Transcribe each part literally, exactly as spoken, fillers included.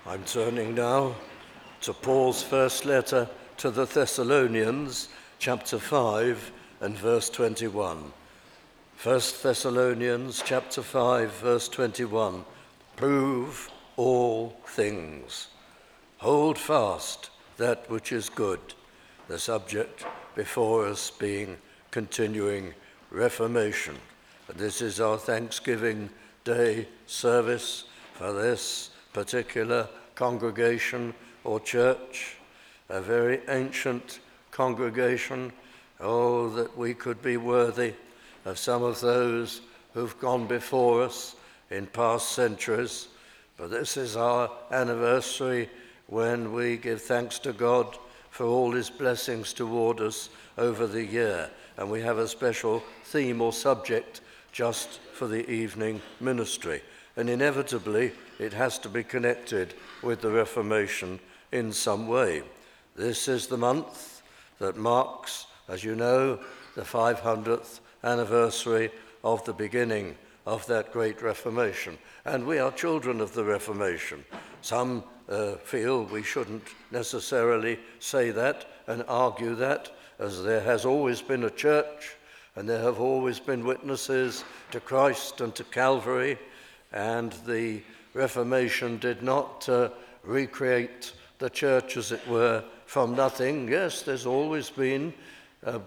I'm turning now to Paul's first letter to the Thessalonians, chapter five and verse twenty-one. First Thessalonians chapter five, verse twenty-one. Prove all things. Hold fast that which is good. The subject before us being continuing Reformation. This is our Thanksgiving Day service for this particular congregation or church, a very ancient congregation. Oh, that we could be worthy of some of those who've gone before us in past centuries. But this is our anniversary when we give thanks to God for all his blessings toward us over the year. And we have a special theme or subject just for the evening ministry. And inevitably, it has to be connected with the Reformation in some way. This is the month that marks, as you know, the five hundredth anniversary of the beginning of that great Reformation. And we are children of the Reformation. Some uh, feel we shouldn't necessarily say that and argue that, as there has always been a church and there have always been witnesses to Christ and to Calvary, and the Reformation did not uh, recreate the church, as it were, from nothing. Yes, there's always been a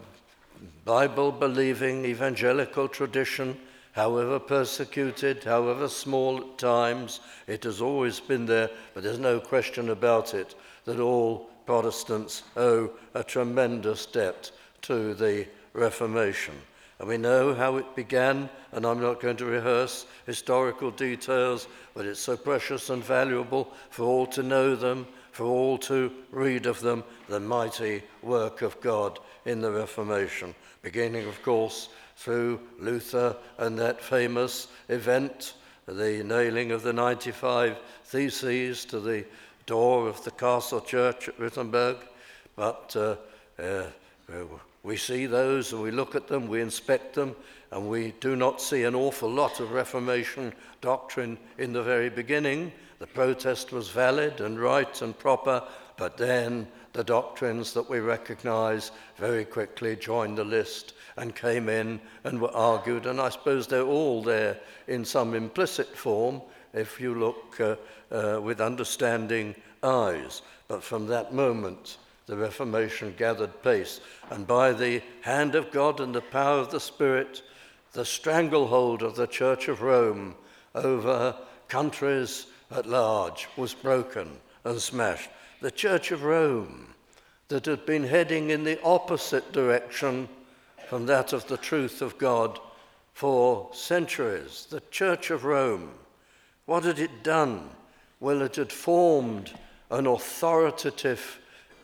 Bible-believing evangelical tradition, however persecuted, however small at times, it has always been there, but there's no question about it that all Protestants owe a tremendous debt to the Reformation. And we know how it began, and I'm not going to rehearse historical details, but it's so precious and valuable for all to know them, for all to read of them, the mighty work of God in the Reformation. Beginning, of course, through Luther and that famous event, the nailing of the ninety-five Theses to the door of the castle church at Wittenberg. But uh, uh, we see those and we look at them, we inspect them, and we do not see an awful lot of Reformation doctrine in the very beginning. The protest was valid and right and proper, but then the doctrines that we recognize very quickly joined the list and came in and were argued, and I suppose they're all there in some implicit form if you look uh, uh, with understanding eyes. But from that moment, the Reformation gathered pace, and by the hand of God and the power of the Spirit, the stranglehold of the Church of Rome over countries at large was broken and smashed. The Church of Rome, that had been heading in the opposite direction from that of the truth of God for centuries, the Church of Rome, what had it done? Well, it had formed an authoritative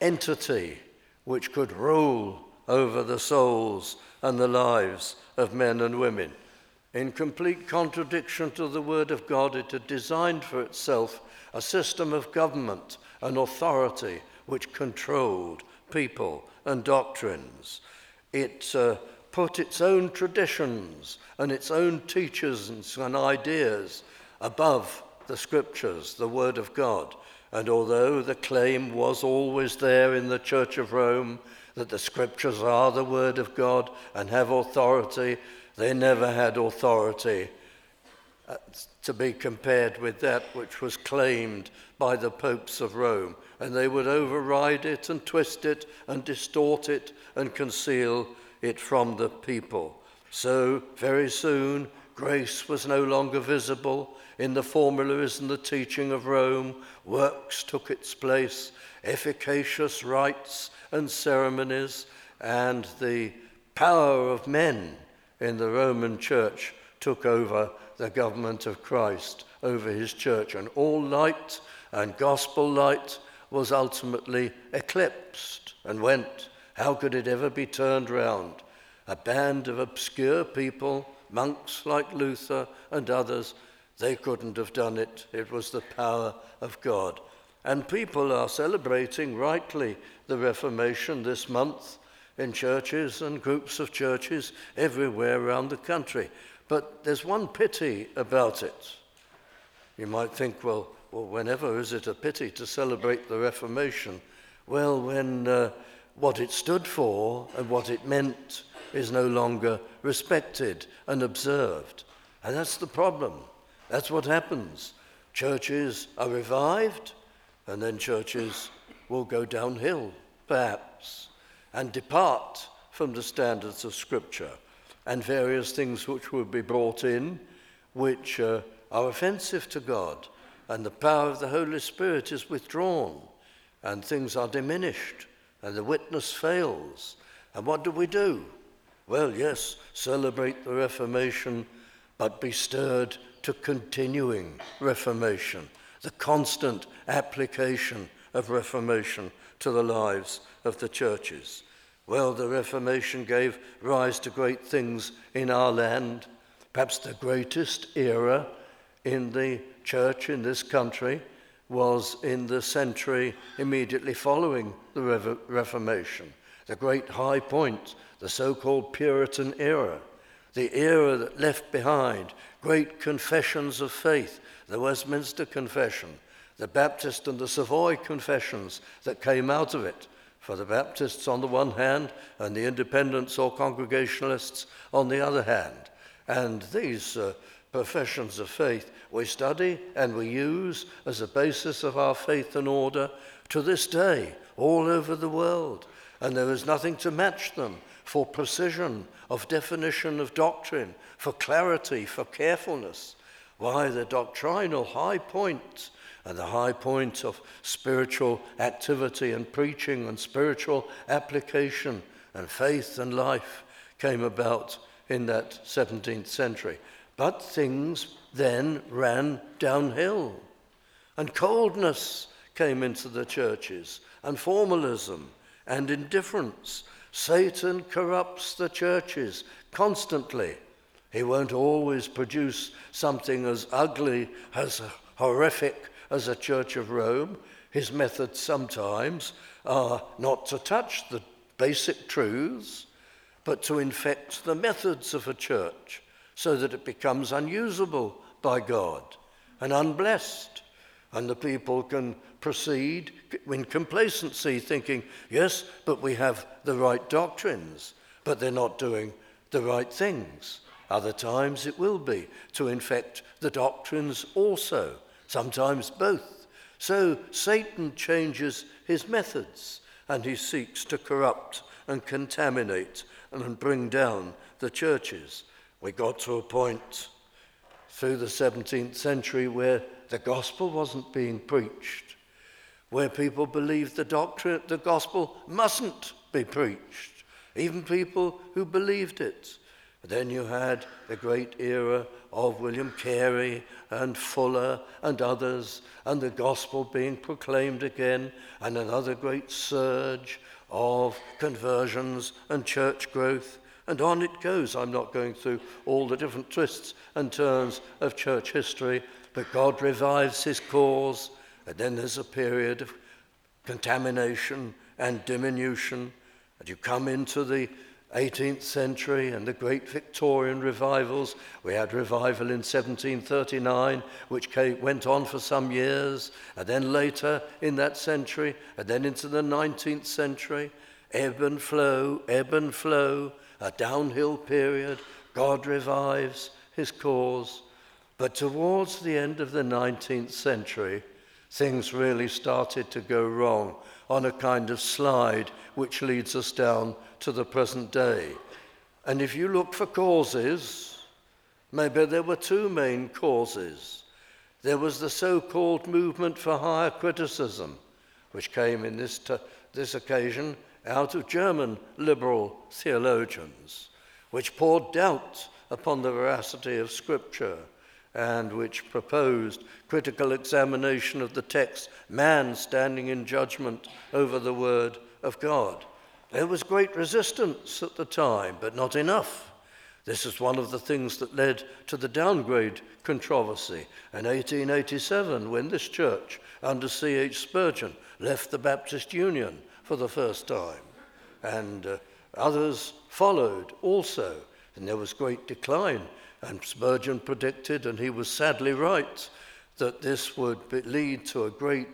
entity which could rule over the souls and the lives of men and women. In complete contradiction to the word of God, it had designed for itself a system of government and authority which controlled people and doctrines. It uh, put its own traditions and its own teachers and ideas above the scriptures, the word of God. And although the claim was always there in the Church of Rome that the scriptures are the word of God and have authority, they never had authority to be compared with that which was claimed by the popes of Rome. And they would override it and twist it and distort it and conceal it from the people. So very soon, grace was no longer visible in the formularies and the teaching of Rome. Works took its place, efficacious rites and ceremonies, and the power of men in the Roman Church took over the government of Christ over his church, and all light and gospel light was ultimately eclipsed and went. How could it ever be turned round? A band of obscure people, monks like Luther and others, they couldn't have done it. It was the power of God. And people are celebrating rightly the Reformation this month in churches and groups of churches everywhere around the country. But there's one pity about it. You might think, well, well, whenever is it a pity to celebrate the Reformation? Well, when uh, what it stood for and what it meant is no longer respected and observed. And that's the problem. That's what happens. Churches are revived, and then churches will go downhill, perhaps, and depart from the standards of Scripture, and various things which will be brought in which uh, are offensive to God, and the power of the Holy Spirit is withdrawn, and things are diminished, and the witness fails. And what do we do? Well, yes, celebrate the Reformation, but be stirred to continuing Reformation, the constant application of Reformation to the lives of the churches. Well, the Reformation gave rise to great things in our land. Perhaps the greatest era in the church in this country was in the century immediately following the Re- Reformation, the great high point, the so-called Puritan era, the era that left behind great confessions of faith, the Westminster Confession, the Baptist and the Savoy Confessions that came out of it, for the Baptists on the one hand and the Independents or Congregationalists on the other hand. And these uh, professions of faith we study and we use as a basis of our faith and order to this day all over the world. And there is nothing to match them for precision of definition of doctrine, for clarity, for carefulness. Why, the doctrinal high point and the high point of spiritual activity and preaching and spiritual application and faith and life came about in that seventeenth century. But things then ran downhill, and coldness came into the churches, and formalism and indifference. Satan corrupts the churches constantly. He won't always produce something as ugly, as horrific as a Church of Rome. His methods sometimes are not to touch the basic truths, but to infect the methods of a church so that it becomes unusable by God and unblessed. And the people can proceed in complacency, thinking, yes, but we have the right doctrines, but they're not doing the right things. Other times it will be to infect the doctrines also, sometimes both. So Satan changes his methods, and he seeks to corrupt and contaminate and bring down the churches. We got to a point through the seventeenth century where the gospel wasn't being preached, where people believed the doctrine, the gospel mustn't be preached, even people who believed it. Then you had the great era of William Carey and Fuller and others, and the gospel being proclaimed again, and another great surge of conversions and church growth. And on it goes. I'm not going through all the different twists and turns of church history, but God revives his cause, and then there's a period of contamination and diminution, and you come into the eighteenth century and the great Victorian revivals. We had revival in seventeen thirty-nine, which came, went on for some years, and then later in that century, and then into the nineteenth century, ebb and flow, ebb and flow, a downhill period. God revives his cause. But towards the end of the nineteenth century, things really started to go wrong on a kind of slide which leads us down to the present day. And if you look for causes, maybe there were two main causes. There was the so-called movement for higher criticism, which came in this, t- this occasion out of German liberal theologians, which poured doubt upon the veracity of Scripture and which proposed critical examination of the text, man standing in judgment over the word of God. There was great resistance at the time, but not enough. This is one of the things that led to the downgrade controversy in eighteen eighty-seven, when this church, under C H Spurgeon, left the Baptist Union for the first time. And uh, others followed also, and there was great decline. And Spurgeon predicted, and he was sadly right, that this would be, lead to a great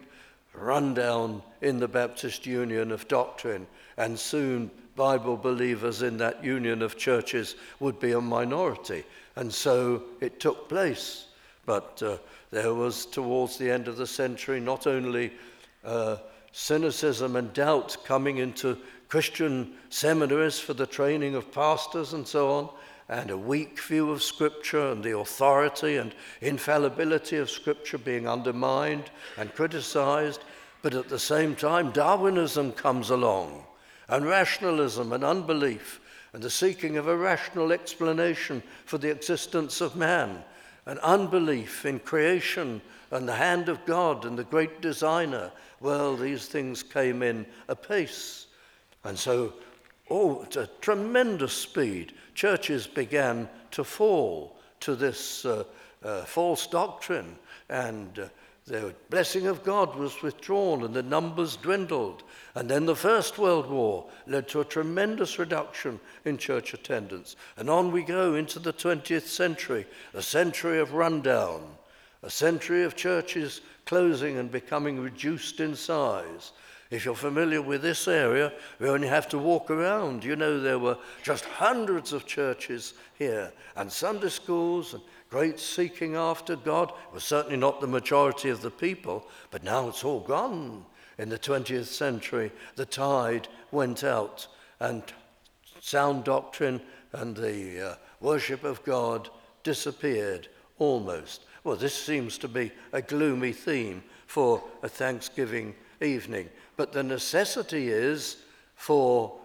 rundown in the Baptist Union of doctrine, and soon Bible believers in that union of churches would be a minority. And so it took place. But uh, there was, towards the end of the century, not only uh, cynicism and doubt coming into Christian seminaries for the training of pastors and so on, and a weak view of Scripture and the authority and infallibility of Scripture being undermined and criticized, but at the same time Darwinism comes along, and rationalism and unbelief, and the seeking of a rational explanation for the existence of man, and unbelief in creation and the hand of God and the great designer. Well, these things came in apace. And so, oh, at a tremendous speed, churches began to fall to this uh, uh, false doctrine, and uh, the blessing of God was withdrawn and the numbers dwindled. And then the First World War led to a tremendous reduction in church attendance. And on we go into the twentieth century, a century of rundown, a century of churches closing and becoming reduced in size. If you're familiar with this area, we only have to walk around. You know, there were just hundreds of churches here, and Sunday schools, and great seeking after God. It was certainly not the majority of the people, but now it's all gone. In the twentieth century, the tide went out, and sound doctrine and the uh, worship of God disappeared almost. Well, this seems to be a gloomy theme for a Thanksgiving evening. But the necessity is for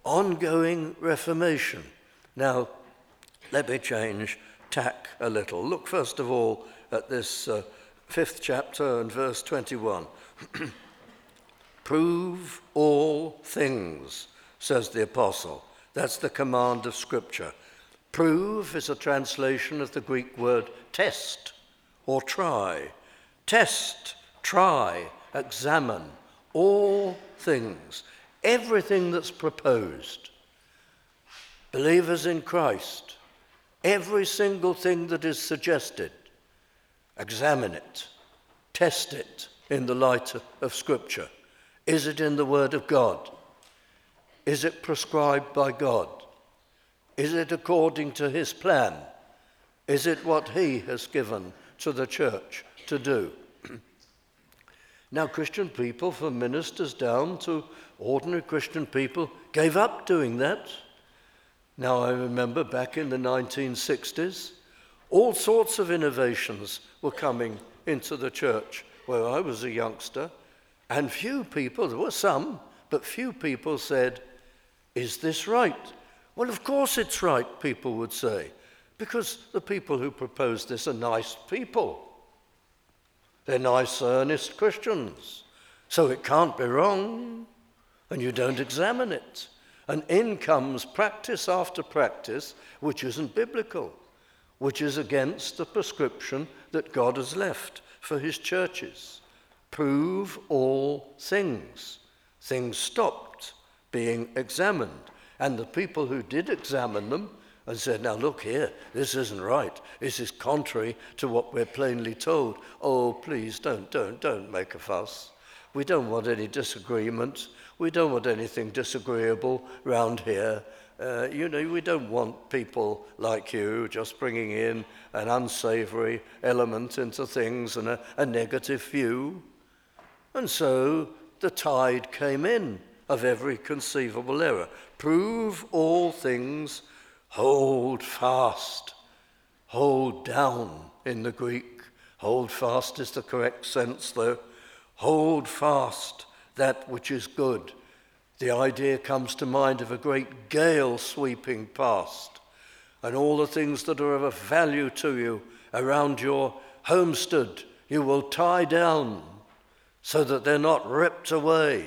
ongoing reformation. Now, let me change tack a little. Look first of all at this uh, fifth chapter and verse twenty-one. Prove all things, says the apostle. That's the command of Scripture. Prove is a translation of the Greek word test or try. Test, try, examine. All things, everything that's proposed. Believers in Christ, every single thing that is suggested, examine it, test it in the light of Scripture. Is it in the Word of God? Is it prescribed by God? Is it according to His plan? Is it what He has given to the church to do? Now, Christian people, from ministers down to ordinary Christian people, gave up doing that. Now, I remember back in the nineteen sixties, all sorts of innovations were coming into the church where I was a youngster, and few people, there were some, but few people said, is this right? Well, of course it's right, people would say, because the people who proposed this are nice people. They're nice, earnest Christians. So it can't be wrong, and you don't examine it. And in comes practice after practice, which isn't biblical, which is against the prescription that God has left for His churches. Prove all things. Things stopped being examined. And the people who did examine them and said, now look here, this isn't right. This is contrary to what we're plainly told. Oh, please, don't, don't, don't make a fuss. We don't want any disagreement. We don't want anything disagreeable round here. Uh, you know, we don't want people like you just bringing in an unsavory element into things and a, a negative view. And so the tide came in of every conceivable error. Prove all things. Hold fast, hold down in the Greek. Hold fast is the correct sense, though. Hold fast that which is good. The idea comes to mind of a great gale sweeping past, and all the things that are of value to you around your homestead, you will tie down so that they're not ripped away.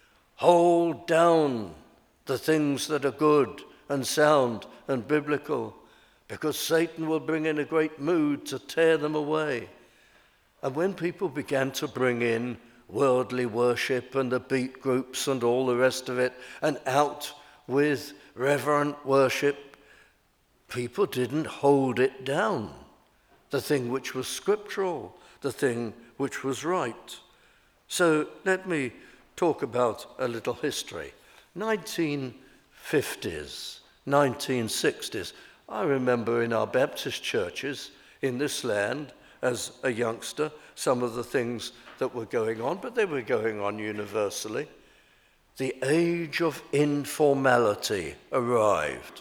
Hold down the things that are good and sound and biblical, because Satan will bring in a great mood to tear them away. And when people began to bring in worldly worship and the beat groups and all the rest of it, and out with reverent worship, people didn't hold it down. the thing which was scriptural, the thing which was right. So let me talk about a little history. nineteen fifties, nineteen sixties. I remember in our Baptist churches in this land, as a youngster, some of the things that were going on, but they were going on universally. The age of informality arrived.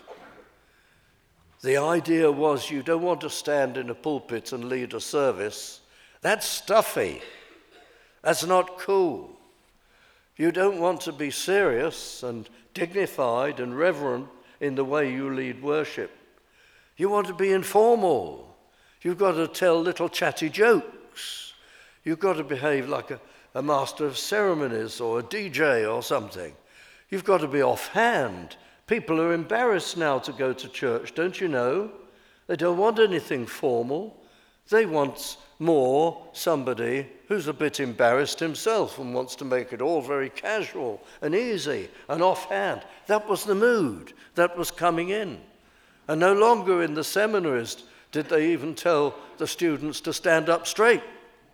The idea was you don't want to stand in a pulpit and lead a service. That's stuffy. That's not cool. You don't want to be serious and dignified and reverent in the way you lead worship. You want to be informal. You've got to tell little chatty jokes. You've got to behave like a, a master of ceremonies or a D J or something. You've got to be offhand. People are embarrassed now to go to church, don't you know? They don't want anything formal. They want more somebody who's a bit embarrassed himself and wants to make it all very casual and easy and offhand. That was the mood that was coming in. And no longer in the seminaries did they even tell the students to stand up straight.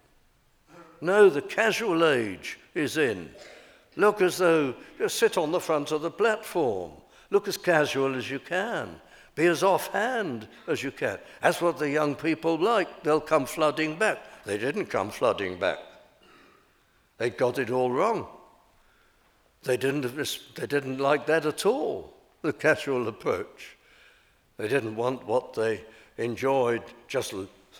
No, the casual age is in. Look as though you sit on the front of the platform. Look as casual as you can. Be as offhand as you can. That's what the young people like. They'll come flooding back. They didn't come flooding back. They got it all wrong. They didn't, they didn't like that at all, the casual approach. They didn't want what they enjoyed just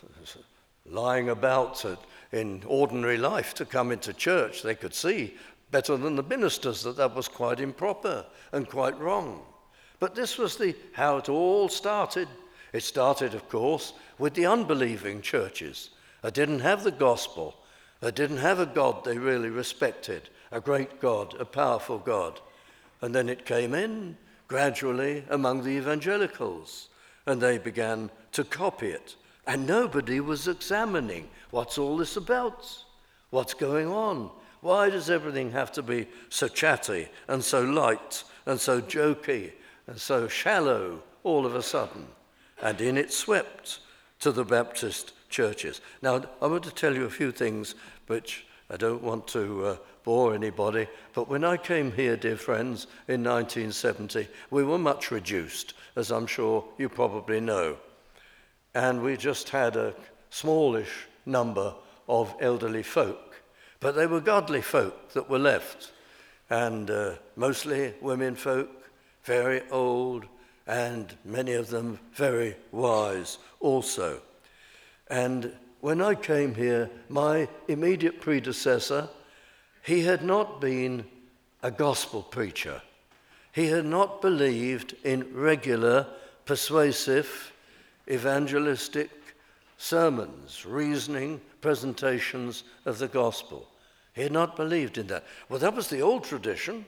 lying about in ordinary life to come into church. They could see better than the ministers that that was quite improper and quite wrong. But this was the how it all started. It started, of course, with the unbelieving churches. They didn't have the gospel. They didn't have a God they really respected, a great God, a powerful God. And then it came in gradually among the evangelicals, and they began to copy it. And nobody was examining what's all this about, what's going on. Why does everything have to be so chatty and so light and so jokey and so shallow all of a sudden? And in it swept to the Baptist churches. Now, I want to tell you a few things which I don't want to uh, bore anybody, but when I came here, dear friends, in nineteen seventy, we were much reduced, as I'm sure you probably know. And we just had a smallish number of elderly folk, but they were godly folk that were left, and uh, mostly women folk, very old, and many of them very wise also. And when I came here, my immediate predecessor, he had not been a gospel preacher. He had not believed in regular, persuasive, evangelistic sermons, reasoning, presentations of the gospel. He had not believed in that. Well, that was the old tradition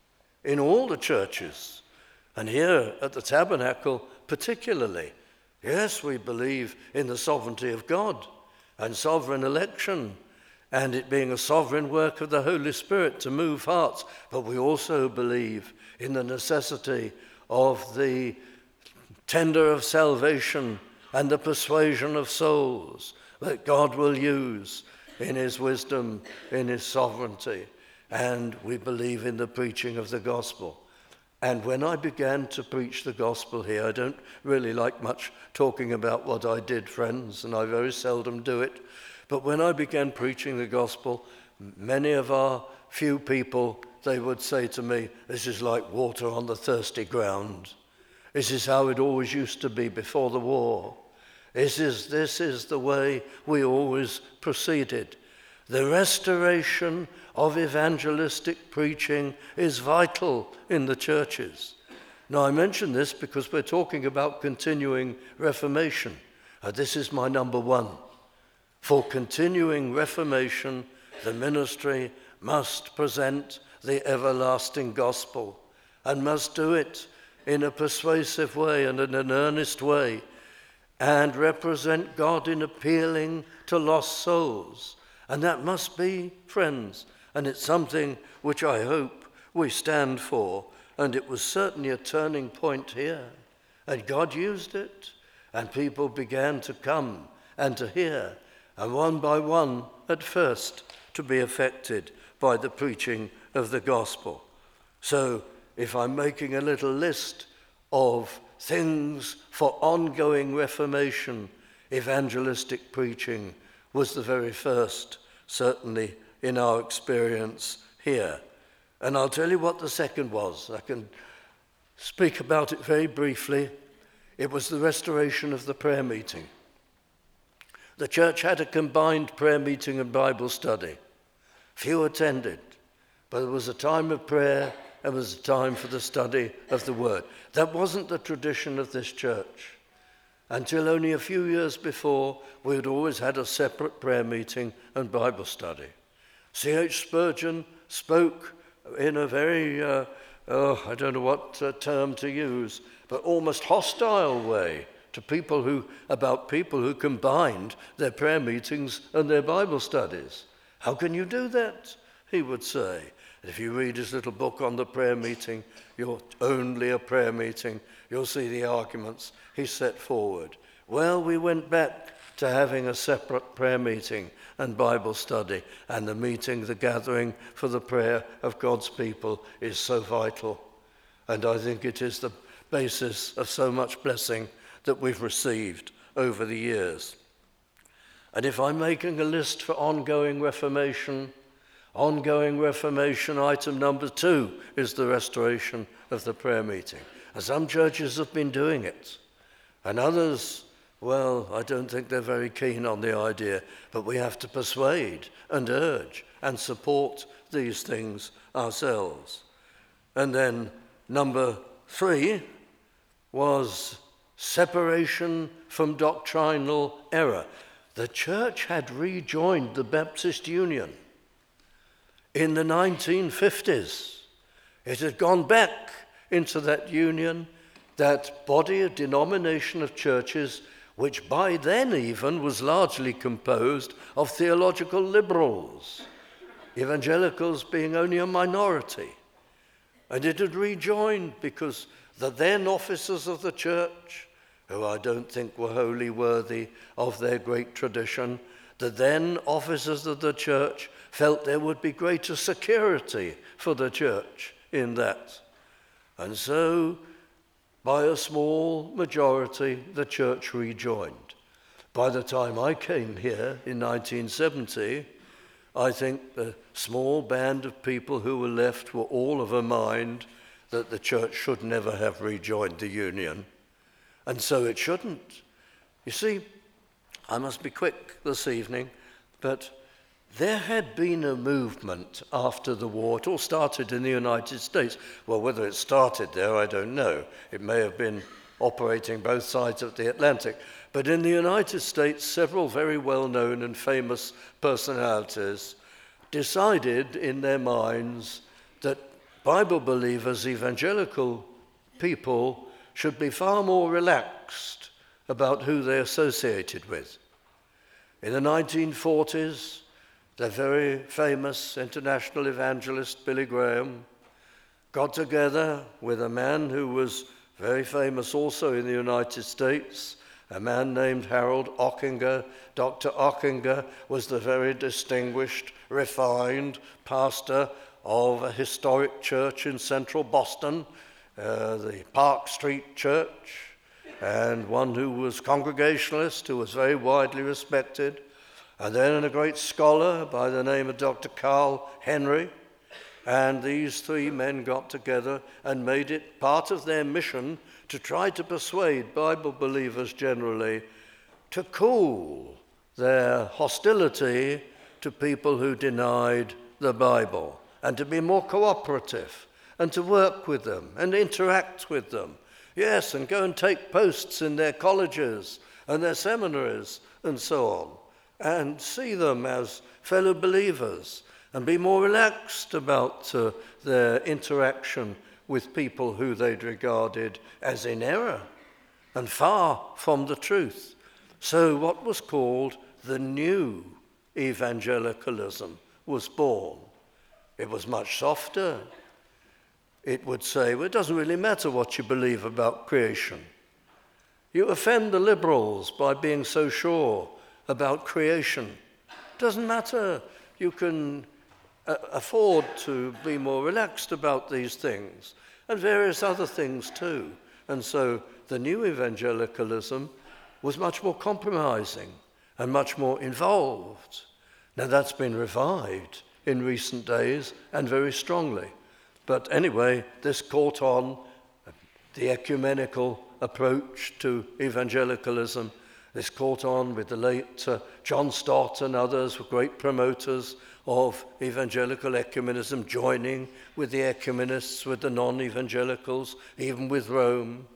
in all the churches, and here at the Tabernacle particularly. Yes, we believe in the sovereignty of God and sovereign election, and it being a sovereign work of the Holy Spirit to move hearts, but we also believe in the necessity of the tender of salvation and the persuasion of souls that God will use in his wisdom, in his sovereignty, and we believe in the preaching of the gospel. And when I began to preach the gospel here, I don't really like much talking about what I did, friends, and I very seldom do it, but when I began preaching the gospel, many of our few people, they would say to me, this is like water on the thirsty ground. This is how it always used to be before the war. This is, this is the way we always proceeded. The restoration of evangelistic preaching is vital in the churches. Now, I mention this because we're talking about continuing reformation. Uh, this is my number one. For continuing reformation, the ministry must present the everlasting gospel and must do it in a persuasive way and in an earnest way, and represent God in appealing to lost souls. And that must be, friends, and it's something which I hope we stand for, and it was certainly a turning point here. And God used it, and people began to come and to hear, and one by one, at first, to be affected by the preaching of the gospel. So, if I'm making a little list of things for ongoing reformation, evangelistic preaching was the very first, certainly in our experience here. And I'll tell you what the second was. I can speak about it very briefly. It was the restoration of the prayer meeting. The church had a combined prayer meeting and Bible study. Few attended, but there was a time of prayer and there was a time for the study of the Word. That wasn't the tradition of this church. Until only a few years before, we had always had a separate prayer meeting and Bible study. C H Spurgeon spoke in a very, uh, oh, I don't know what uh, term to use, but almost hostile way to people who, about people who combined their prayer meetings and their Bible studies. How can you do that? He would say. If you read his little book on the prayer meeting, you're only a prayer meeting, you'll see the arguments he set forward. Well, we went back to having a separate prayer meeting and Bible study, and the meeting, the gathering for the prayer of God's people is so vital. And I think it is the basis of so much blessing that we've received over the years. And if I'm making a list for ongoing reformation, ongoing reformation, item number two is the restoration of the prayer meeting. And some churches have been doing it. And others, well, I don't think they're very keen on the idea, but we have to persuade and urge and support these things ourselves. And then number three was separation from doctrinal error. The church had rejoined the Baptist Union in the nineteen fifties. It had gone back into that union, that body, a denomination of churches, which by then even was largely composed of theological liberals, evangelicals being only a minority. And it had rejoined because the then officers of the church, who I don't think were wholly worthy of their great tradition, the then officers of the church felt there would be greater security for the church in that. And so, by a small majority, the church rejoined. By the time I came here in nineteen seventy, I think the small band of people who were left were all of a mind that the church should never have rejoined the union. And so it shouldn't. You see, I must be quick this evening, but there had been a movement after the war. It all started in the United States. Well, whether it started there, I don't know. It may have been operating both sides of the Atlantic. But in the United States, several very well-known and famous personalities decided in their minds that Bible believers, evangelical people, should be far more relaxed about who they associated with. In the nineteen forties, the very famous international evangelist Billy Graham got together with a man who was very famous also in the United States, a man named Harold Ockinger. Doctor Ockinger was the very distinguished, refined pastor of a historic church in central Boston, uh, the Park Street Church, and one who was Congregationalist, who was very widely respected. And then a great scholar by the name of Doctor Carl Henry. And these three men got together and made it part of their mission to try to persuade Bible believers generally to cool their hostility to people who denied the Bible, and to be more cooperative, and to work with them and interact with them. Yes, and go and take posts in their colleges and their seminaries and so on, and see them as fellow believers, and be more relaxed about uh, their interaction with people who they'd regarded as in error and far from the truth. So what was called the new evangelicalism was born. It was much softer. It would say, well, it doesn't really matter what you believe about creation. You offend the liberals by being so sure about creation. Doesn't matter. You can uh, afford to be more relaxed about these things and various other things too. And so the new evangelicalism was much more compromising and much more involved. Now that's been revived in recent days and very strongly. But anyway, this caught on, the ecumenical approach to evangelicalism. This caught on with the late uh, John Stott and others, were great promoters of evangelical ecumenism, joining with the ecumenists, with the non-evangelicals, even with Rome.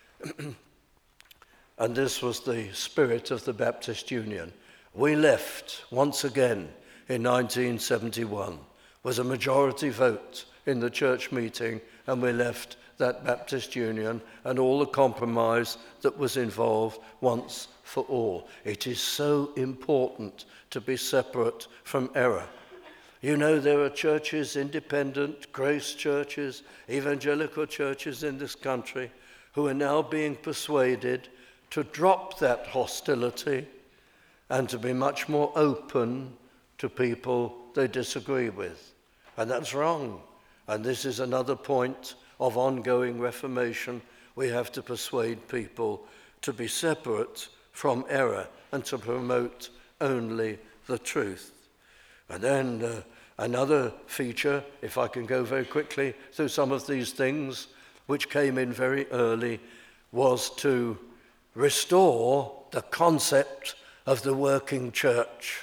And this was the spirit of the Baptist Union. We left once again in nineteen seventy-one. Was a majority vote in the church meeting, and we left that Baptist Union and all the compromise that was involved once for all. It is so important to be separate from error. You know, there are churches, independent, grace churches, evangelical churches in this country who are now being persuaded to drop that hostility and to be much more open to people they disagree with. And that's wrong. And this is another point of ongoing reformation. We have to persuade people to be separate from error and to promote only the truth. And then uh, another feature, if I can go very quickly through some of these things, which came in very early, was to restore the concept of the working church.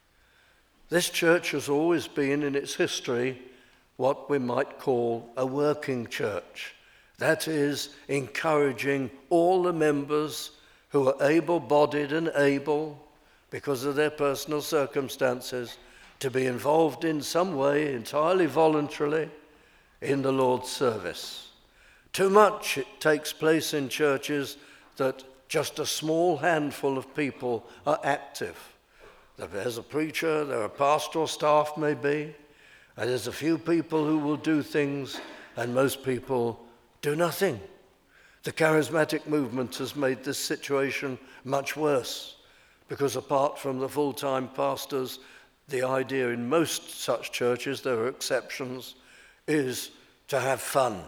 This church has always been in its history what we might call a working church. That is, encouraging all the members who are able-bodied and able, because of their personal circumstances, to be involved in some way, entirely voluntarily, in the Lord's service. Too much it takes place in churches that just a small handful of people are active. There's a preacher, there are pastoral staff maybe, and there's a few people who will do things, and most people do nothing. The charismatic movement has made this situation much worse, because apart from the full-time pastors, the idea in most such churches, there are exceptions, is to have fun.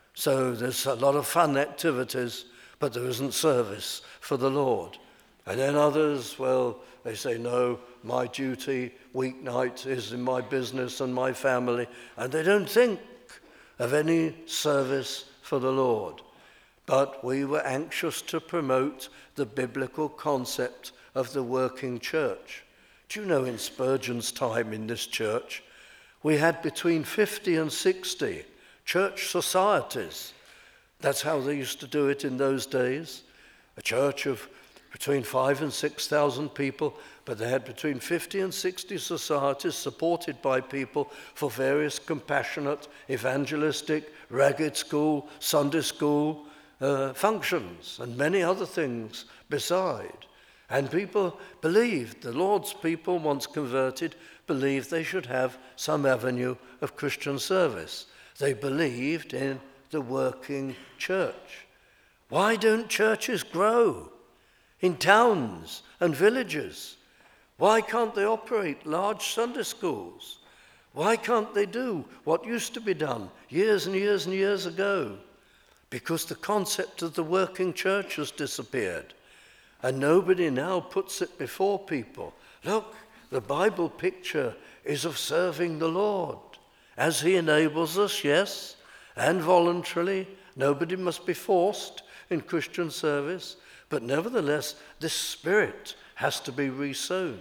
So there's a lot of fun activities, but there isn't service for the Lord. And then others, well, they say, no, my duty, weeknight, is in my business and my family, and they don't think of any service for the Lord. But we were anxious to promote the biblical concept of the working church. Do you know, in Spurgeon's time in this church, we had between fifty and sixty church societies. That's how they used to do it in those days. A church of between five and six thousand people, but they had between fifty and sixty societies supported by people for various compassionate, evangelistic, ragged school, Sunday school uh, functions, and many other things beside. And people believed, the Lord's people, once converted, believed they should have some avenue of Christian service. They believed in the working church. Why don't churches grow in towns and villages? Why can't they operate large Sunday schools? Why can't they do what used to be done years and years and years ago? Because the concept of the working church has disappeared. And nobody now puts it before people. Look, the Bible picture is of serving the Lord as he enables us, yes, and voluntarily. Nobody must be forced in Christian service, but nevertheless, this spirit has to be resown.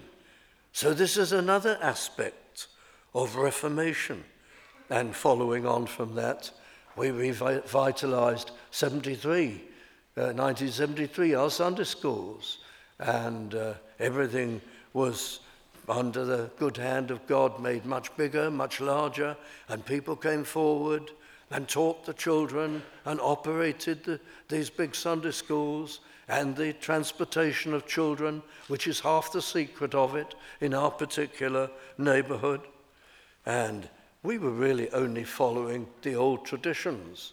So this is another aspect of Reformation. And following on from that, we revitalized seventy-three. Uh, nineteen seventy-three, our Sunday schools, and uh, everything was under the good hand of God made much bigger, much larger, and people came forward and taught the children and operated the, these big Sunday schools and the transportation of children, which is half the secret of it in our particular neighborhood. And we were really only following the old traditions.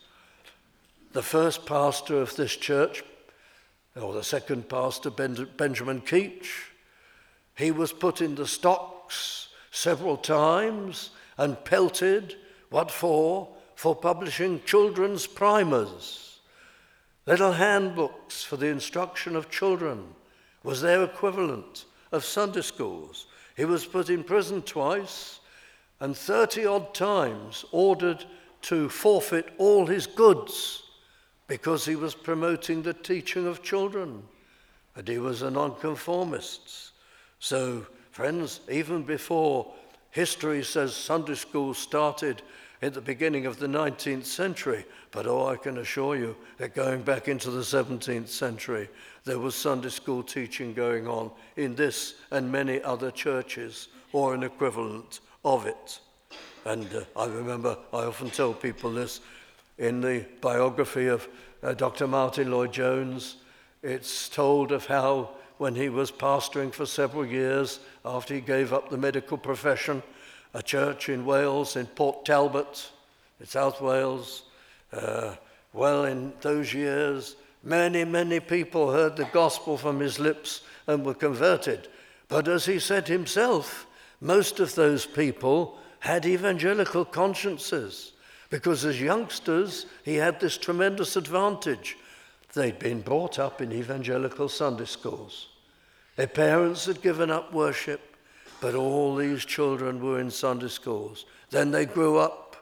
The first pastor of this church, or the second pastor, ben- Benjamin Keach, He was put in the stocks several times and pelted. What for? For publishing children's primers. Little handbooks for the instruction of children was their equivalent of Sunday schools. He was put in prison twice and thirty-odd times ordered to forfeit all his goods because he was promoting the teaching of children. And he was a nonconformist. So, friends, even before history says Sunday school started at the beginning of the nineteenth century, but oh, I can assure you that going back into the seventeenth century, there was Sunday school teaching going on in this and many other churches, or an equivalent of it. And uh, I remember, I often tell people this, in the biography of uh, Doctor Martin Lloyd-Jones, it's told of how when he was pastoring for several years after he gave up the medical profession, a church in Wales, in Port Talbot, in South Wales, uh, well, in those years, many, many people heard the gospel from his lips and were converted. But as he said himself, most of those people had evangelical consciences, because as youngsters, he had this tremendous advantage. They'd been brought up in evangelical Sunday schools. Their parents had given up worship, but all these children were in Sunday schools. Then they grew up,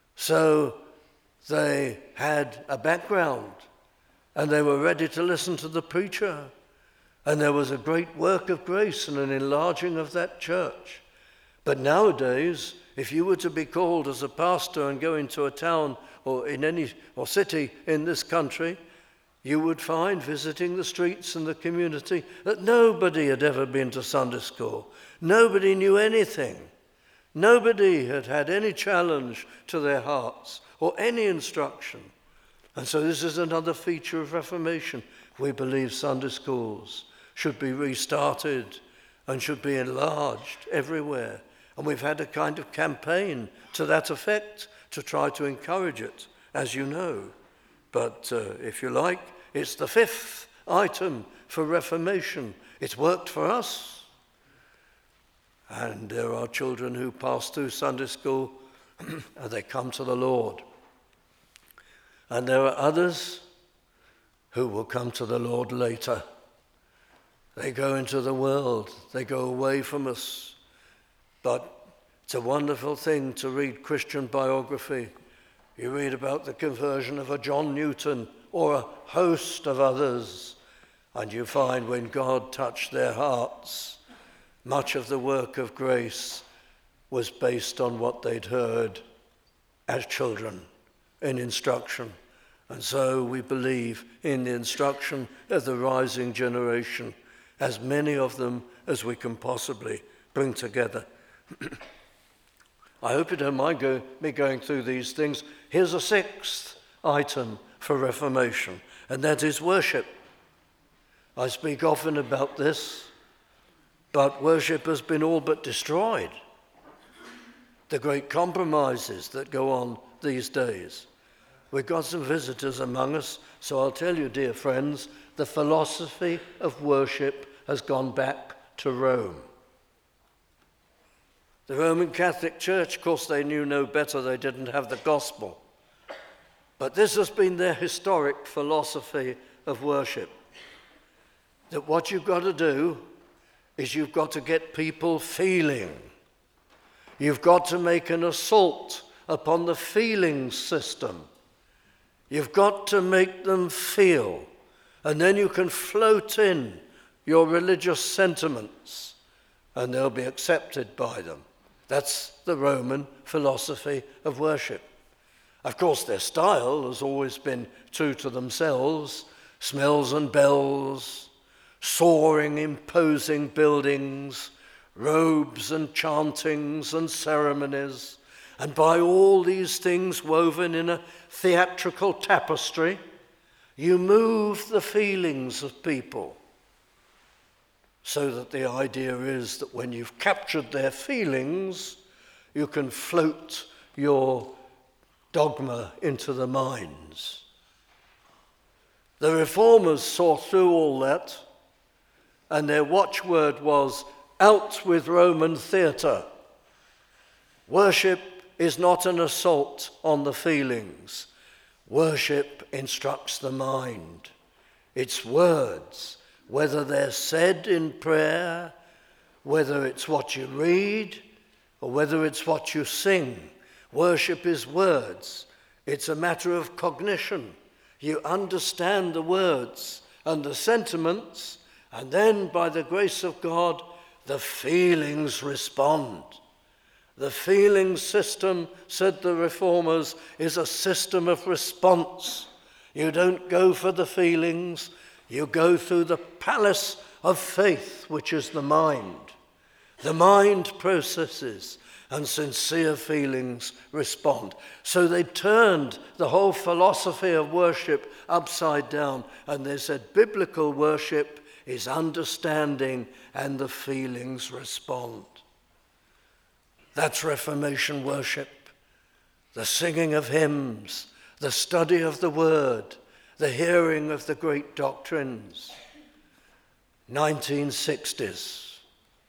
so they had a background, and they were ready to listen to the preacher. And there was a great work of grace and an enlarging of that church. But nowadays, if you were to be called as a pastor and go into a town or in any or city in this country, you would find, visiting the streets and the community, that nobody had ever been to Sunday school. Nobody knew anything. Nobody had had any challenge to their hearts or any instruction. And so this is another feature of Reformation. We believe Sunday schools should be restarted and should be enlarged everywhere. And we've had a kind of campaign to that effect to try to encourage it, as you know. But uh, if you like, it's the fifth item for Reformation. It's worked for us. And there are children who pass through Sunday school and they come to the Lord. And there are others who will come to the Lord later. They go into the world. They go away from us. But it's a wonderful thing to read Christian biography. You read about the conversion of a John Newton or a host of others, and you find when God touched their hearts, much of the work of grace was based on what they'd heard as children in instruction. And so we believe in the instruction of the rising generation, as many of them as we can possibly bring together. I hope you don't mind go, me going through these things. Here's a sixth item for Reformation, and that is worship. I speak often about this, but worship has been all but destroyed. The great compromises that go on these days. We've got some visitors among us, so I'll tell you, dear friends, the philosophy of worship has gone back to Rome. The Roman Catholic Church, of course, they knew no better. They didn't have the gospel. But this has been their historic philosophy of worship. That what you've got to do is you've got to get people feeling. You've got to make an assault upon the feeling system. You've got to make them feel. And then you can float in your religious sentiments and they'll be accepted by them. That's the Roman philosophy of worship. Of course, their style has always been true to themselves. Smells and bells, soaring, imposing buildings, robes and chantings and ceremonies. And by all these things woven in a theatrical tapestry, you move the feelings of people. So that the idea is that when you've captured their feelings, you can float your dogma into the minds. The reformers saw through all that, and their watchword was Out with Roman theatre. Worship is not an assault on the feelings. Worship instructs the mind. It's words, whether they're said in prayer, whether it's what you read, or whether it's what you sing. Worship is words. It's a matter of cognition. You understand the words and the sentiments, and then by the grace of God, the feelings respond. The feeling system, said the reformers, is a system of response. You don't go for the feelings, you go through the palace of faith, which is the mind. The mind processes, and sincere feelings respond. So they turned the whole philosophy of worship upside down, and they said biblical worship is understanding and the feelings respond. That's Reformation worship. The singing of hymns, the study of the word, the hearing of the great doctrines. nineteen sixties.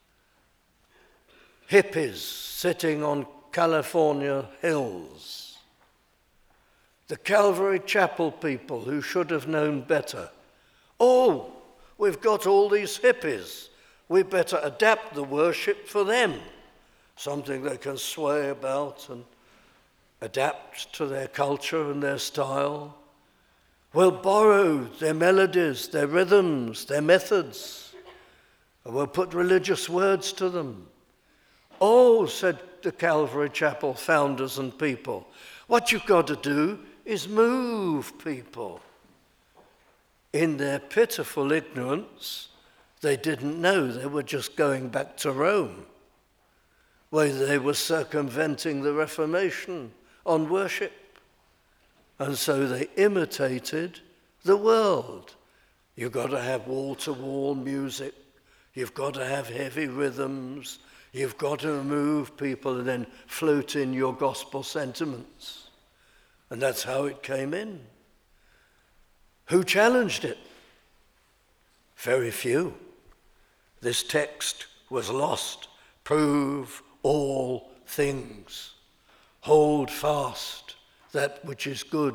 Hippies sitting on California hills. The Calvary Chapel people who should have known better. Oh, we've got all these hippies. We better adapt the worship for them. Something they can sway about and adapt to their culture and their style. We'll borrow their melodies, their rhythms, their methods, and we'll put religious words to them. Oh, said the Calvary Chapel founders and people, what you've got to do is move people. In their pitiful ignorance, they didn't know they were just going back to Rome, where they were circumventing the Reformation on worship. And so they imitated the world. You've got to have wall-to-wall music. You've got to have heavy rhythms. You've got to move people and then float in your gospel sentiments. And that's how it came in. Who challenged it? Very few. This text was lost. Prove all things. Hold fast that which is good.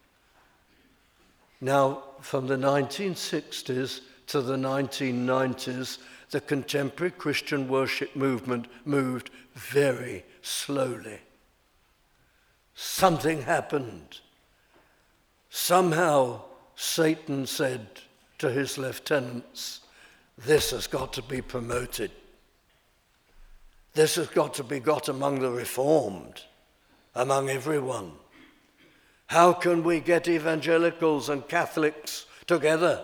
Now, from the nineteen sixties to the nineteen nineties, the contemporary Christian worship movement moved very slowly. Something happened. Somehow Satan said to his lieutenants, this has got to be promoted. This has got to be got among the Reformed, among everyone. How can we get evangelicals and Catholics together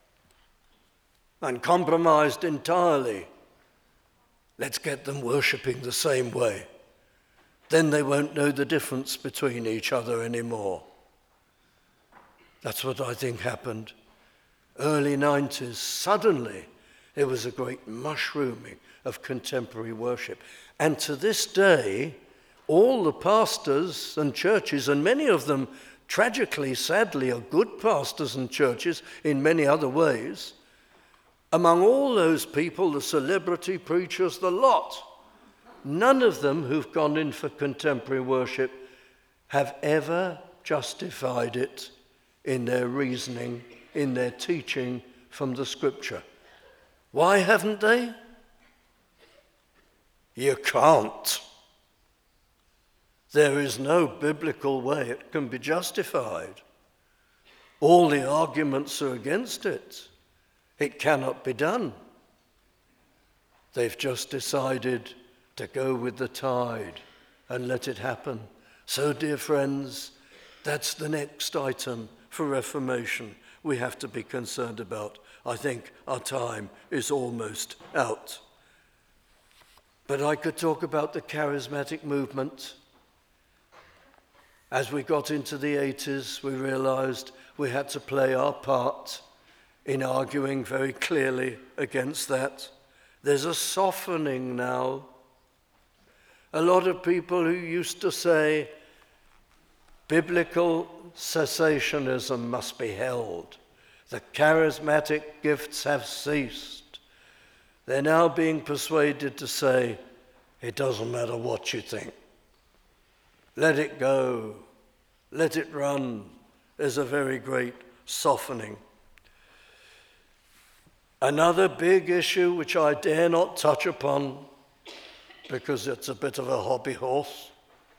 and compromised entirely? Let's get them worshipping the same way. Then they won't know the difference between each other anymore. That's what I think happened. Early nineties, suddenly there was a great mushrooming of contemporary worship. And to this day, all the pastors and churches, and many of them, tragically, sadly, are good pastors and churches in many other ways, among all those people, the celebrity preachers, the lot, none of them who've gone in for contemporary worship have ever justified it in their reasoning, in their teaching from the scripture. Why haven't they? You can't. There is no biblical way it can be justified. All the arguments are against it. It cannot be done. They've just decided to go with the tide and let it happen. So, dear friends, that's the next item for Reformation we have to be concerned about. I think our time is almost out. But I could talk about the charismatic movement. As we got into the eighties, we realized we had to play our part in arguing very clearly against that. There's a softening now. A lot of people who used to say biblical cessationism must be held. The charismatic gifts have ceased. they're now being persuaded to say, it doesn't matter what you think. Let it go. Let it run. There's a very great softening. Another big issue which I dare not touch upon because it's a bit of a hobby horse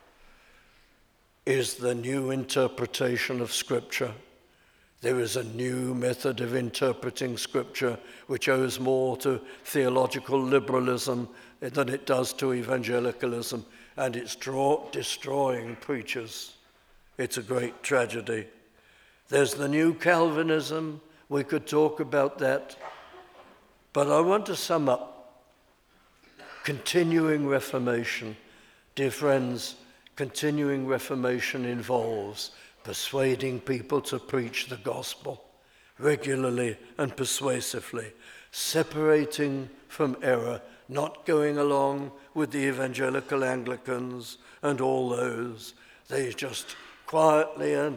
is the new interpretation of Scripture. There is a new method of interpreting Scripture which owes more to theological liberalism than it does to evangelicalism, and it's draw- destroying preachers. It's a great tragedy. There's the new Calvinism. We could talk about that. But I want to sum up. Continuing Reformation. Dear friends, continuing Reformation involves persuading people to preach the gospel regularly and persuasively, separating from error, not going along with the evangelical Anglicans and all those. They just quietly and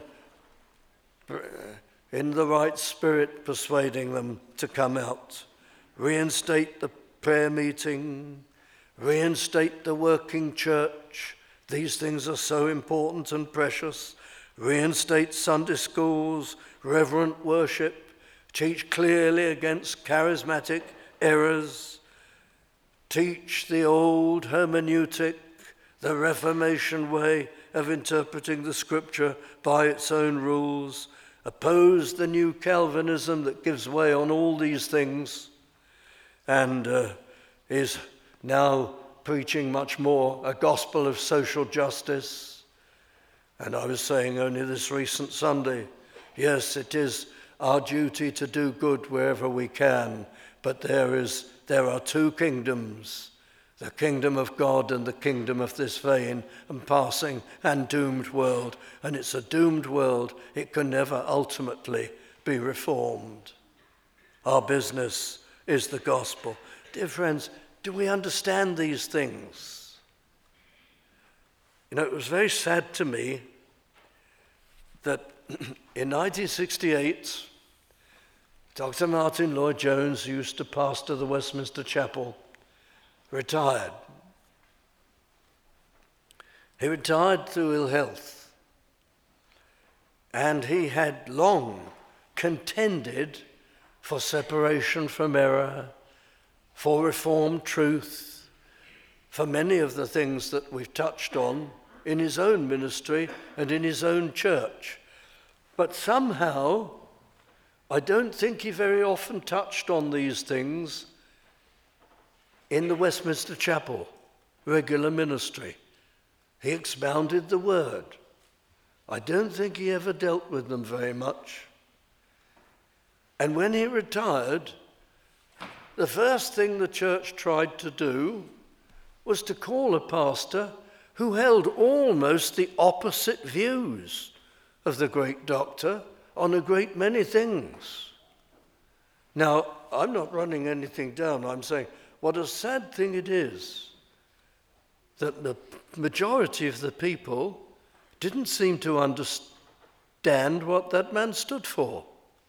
in the right spirit persuading them to come out. Reinstate the prayer meeting, reinstate the working church. These things are so important and precious. Reinstate Sunday schools, reverent worship, teach clearly against charismatic errors, teach the old hermeneutic, the Reformation way of interpreting the Scripture by its own rules, oppose the new Calvinism that gives way on all these things, and uh, is now preaching much more a gospel of social justice. And I was saying only this recent Sunday, yes, it is our duty to do good wherever we can, but there is there are two kingdoms, the kingdom of God and the kingdom of this vain and passing and doomed world. And it's a doomed world. It can never ultimately be reformed. Our business is the gospel. Dear friends, do we understand these things? You know, it was very sad to me that in nineteen sixty-eight, Doctor Martin Lloyd-Jones, who used to pastor the Westminster Chapel, retired. He retired through ill health, and he had long contended for separation from error, for reformed truth, for many of the things that we've touched on in his own ministry and in his own church. But somehow, I don't think he very often touched on these things in the Westminster Chapel regular ministry. He expounded the word. I don't think he ever dealt with them very much. And when he retired, the first thing the church tried to do was to call a pastor who held almost the opposite views of the great doctor on a great many things. Now, I'm not running anything down. I'm saying what a sad thing it is that the majority of the people didn't seem to understand what that man stood for.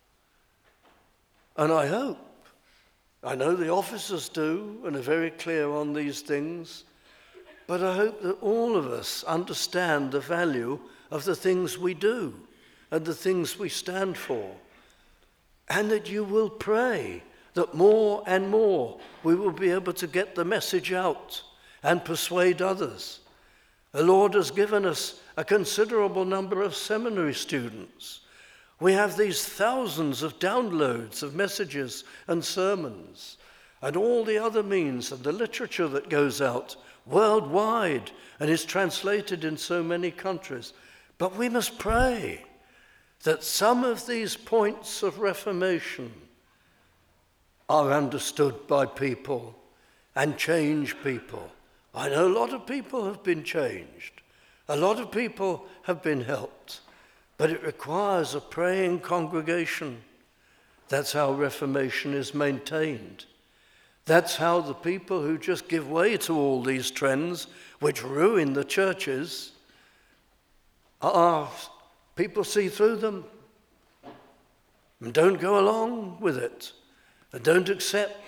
And I hope, I know the officers do and are very clear on these things, but I hope that all of us understand the value of the things we do and the things we stand for, and that you will pray that more and more we will be able to get the message out and persuade others. The Lord has given us a considerable number of seminary students. We have these thousands of downloads of messages and sermons and all the other means and the literature that goes out worldwide and is translated in so many countries. But we must pray that some of these points of reformation are understood by people and change people. I know a lot of people have been changed. A lot of people have been helped. But it requires a praying congregation. That's how Reformation is maintained. That's how the people who just give way to all these trends, which ruin the churches, are people see through them and don't go along with it and don't accept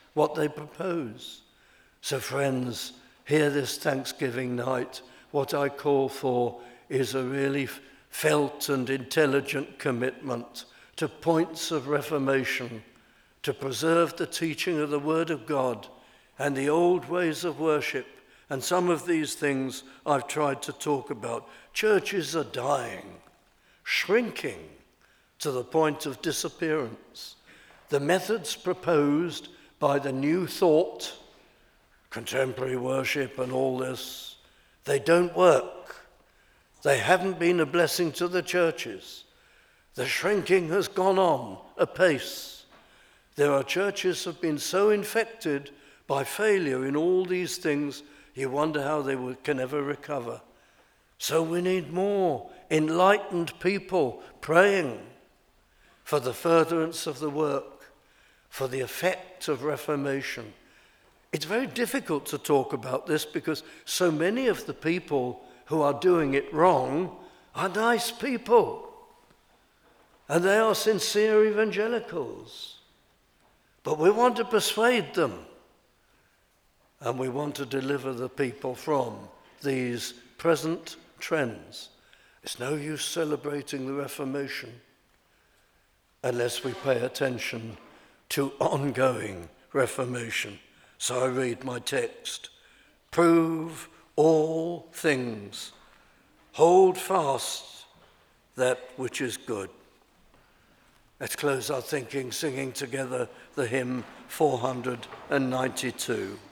what they propose. So friends, here this Thanksgiving night, what I call for is a really felt and intelligent commitment to points of reformation, to preserve the teaching of the Word of God and the old ways of worship. And some of these things I've tried to talk about. Churches are dying, shrinking to the point of disappearance. The methods proposed by the new thought, contemporary worship and all this, they don't work. They haven't been a blessing to the churches. The shrinking has gone on apace. There are churches that have been so infected by failure in all these things, you wonder how they will, can ever recover. So we need more enlightened people praying for the furtherance of the work, for the effect of reformation. It's very difficult to talk about this because so many of the people who are doing it wrong are nice people. And they are sincere evangelicals. But we want to persuade them. And we want to deliver the people from these present trends. It's no use celebrating the Reformation unless we pay attention to ongoing reformation. So I read my text. Prove all things. Hold fast that which is good. Let's close our thinking singing together the hymn four hundred ninety-two.